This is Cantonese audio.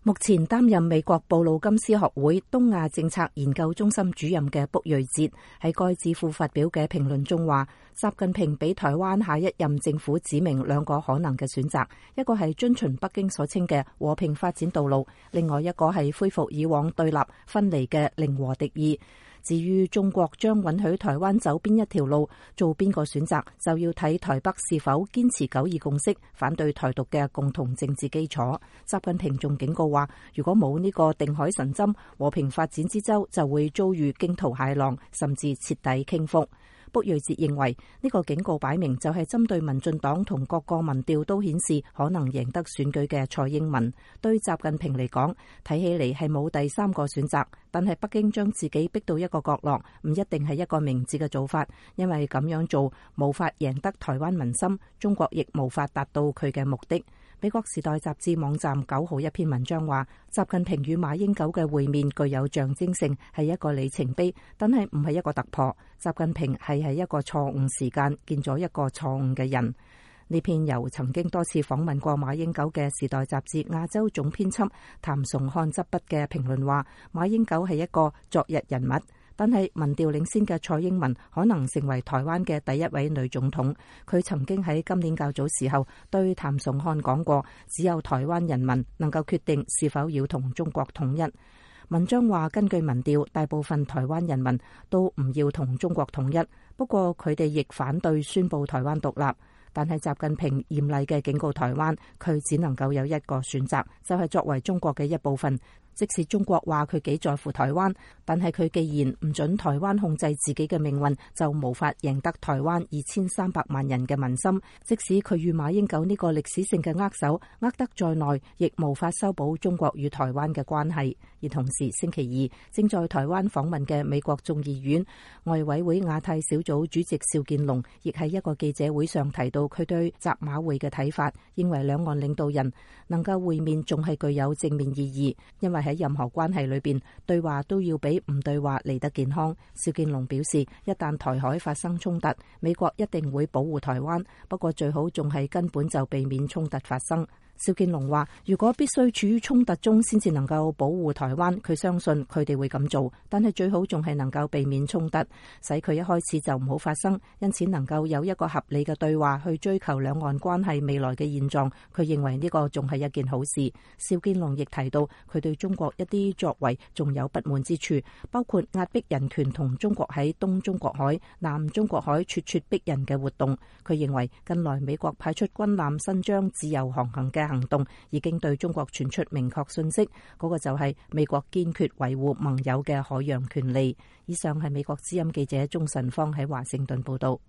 目前擔任美國布魯金斯學會東亞政策研究中心主任嘅卜瑞哲喺該智庫發表嘅評論中話，習近平俾台灣下一任政府指明兩個可能嘅選擇，一個係遵循北京所稱嘅和平發展道路，另外一個係恢復以往對立分離嘅零和敵意。至於中國將允許台灣走邊一條路，做邊個選擇，就要睇台北是否堅持九二共識，反對台獨嘅共同政治基礎。習近平仲警告話，如果冇呢個定海神針，和平發展之舟就會遭遇驚濤駭浪，甚至徹底傾覆。卜瑞哲認為呢個警告擺明就係針對民進黨同各個民調都顯示可能贏得選舉嘅蔡英文。對習近平嚟講，睇起嚟係冇第三個選擇，但係北京將自己逼到一個角落，唔一定係一個明智嘅做法，因為咁樣做無法贏得台灣民心，中國亦無法達到佢嘅目的。美國時代雜誌網站9號一篇文章話，習近平與馬英九嘅會面具有象徵性，係一個里程碑，但係唔係一個突破。習近平係喺一個錯誤時間見咗一個錯誤嘅人。呢篇由曾經多次訪問過馬英九嘅時代雜誌亞洲總編輯譚崇漢執筆嘅評論話，馬英九係一個昨日人物。但係民調領先嘅蔡英文可能成為台灣嘅第一位女總統。佢曾經喺今年較早時候對譚崇漢講過，只有台灣人民能夠決定是否要同中國統一。文章話，根據民調，大部分台灣人民都唔要同中國統一，不過佢哋亦反對宣布台灣獨立。但係習近平嚴厲嘅警告台灣，佢只能夠有一個選擇，就係作為中國嘅一部分。即使中國話佢幾在乎台灣，但係佢既然唔准台灣控制自己嘅命運，就無法贏得台灣2300萬人嘅民心。即使佢與馬英九呢個歷史性嘅握手握得再耐，亦無法修補中國與台灣嘅關係。而同時，星期二正在台灣訪問嘅美國眾議院外委會亞太小組主席邵建龍，亦喺一個記者會上提到佢對習馬會嘅睇法，認為兩岸領導人能夠會面仲係具有正面意義，因為喺任何關係裏邊，對話都要比唔對話嚟得健康。邵建龍表示，一旦台海發生衝突，美國一定會保護台灣，不過最好仲係根本就避免衝突發生。邵建龍話，如果必須處於衝突中先至能夠保護台灣，佢相信佢哋會咁做，但係最好仲係能夠避免衝突，使佢一開始就唔好發生，因此能夠有一個合理嘅對話去追求兩岸關係未來嘅現狀，佢認為呢個仲係一件好事。邵建龍亦提到，佢對中國一啲作為仲有不滿之處，包括壓迫人權同中國喺東中國海、南中國海咄咄逼人嘅活動。佢認為近來美國派出軍艦伸張自由航行嘅行動已經對中國傳出明確信息，嗰個就係美國堅決維護盟友嘅海洋權利。以上係美國之音記者鍾晨芳喺華盛頓報道。